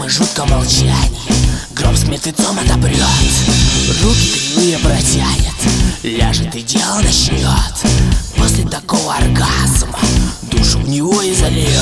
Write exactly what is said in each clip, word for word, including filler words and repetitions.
тайном и жутком молчании гроб с мертвецом отопрет, руки кривые протянет, ляжет и дело начнет. После такого оргазма душу в него и зальет.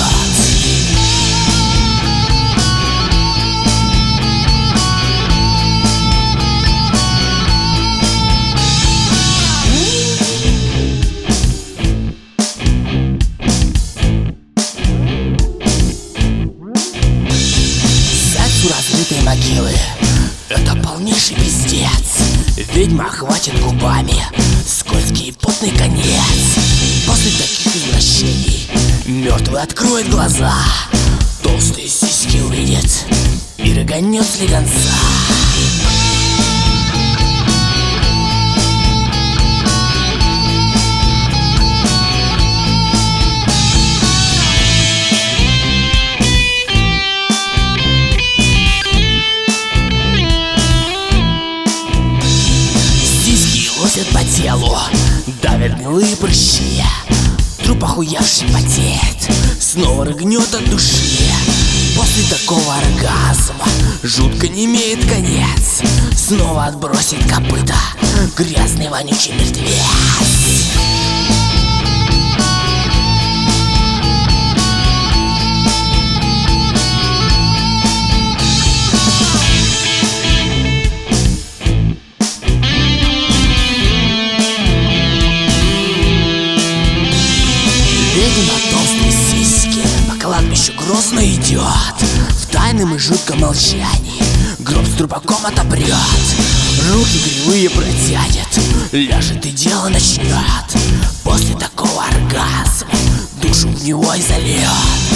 У разрытой могилы это полнейший пиздец. Ведьма охватит губами скользкий и потный конец. После таких извращений мертвый откроет глаза, толстые сиськи увидит и рыганет слегонца. Лосят по телу, давят гнилые прыщи. Труп охуевший потеет, снова рыгнет от души. После такого оргазма жутко не имеет конец. Снова отбросит копыта грязный вонючий мертвец. Ведьма толстые сиськи по кладбищу грозно идет, в тайном и жутком молчании гроб с трупаком отопрет, руки кривые протянет, ляжет и дело начнет. После такого оргазма душу в него и зальет.